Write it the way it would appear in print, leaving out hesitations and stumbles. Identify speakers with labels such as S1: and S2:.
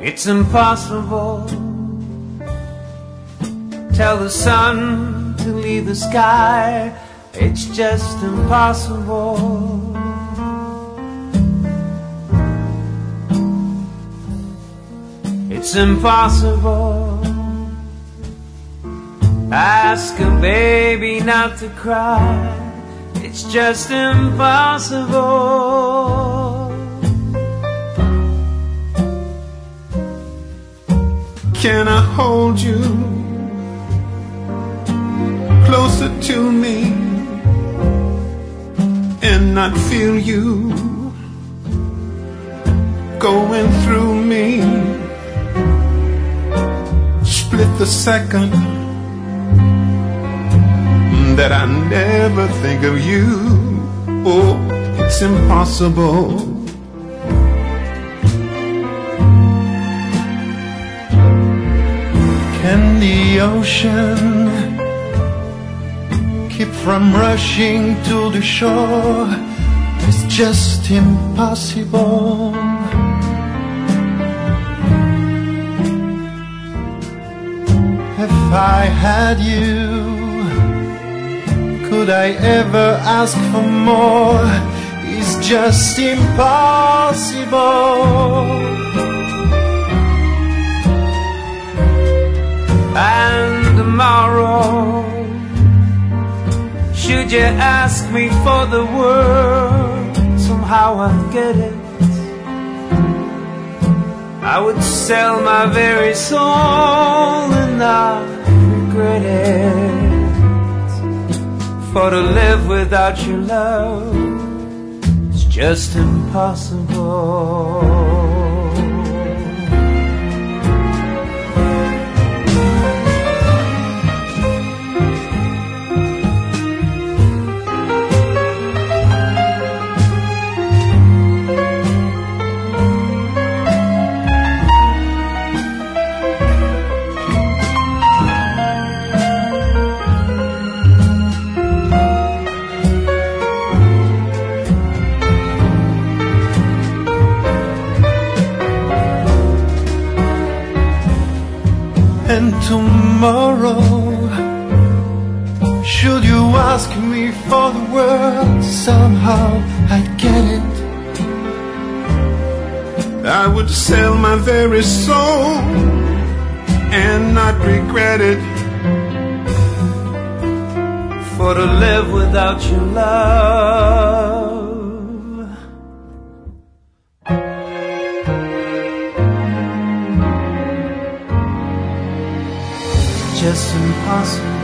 S1: It's impossible. Tell the sun to leave the sky. It's just impossible. It's impossible. Ask a baby not to cry. It's just impossible.
S2: Can I hold you closer to me and not feel you going through me? Split the second that I never think of you. Oh, it's impossible. Can the ocean keep from rushing to the shore? It's just impossible. If I had you, could I ever ask for more? It's just impossible.
S1: And tomorrow, should you ask me for the word, somehow I'd get it. I would sell my very soul and not regret it. For to live without your love is just impossible.
S2: And tomorrow, should you ask me for the word, somehow I'd get it. I would sell my very soul and not regret it.
S1: For to live without your love just impossible.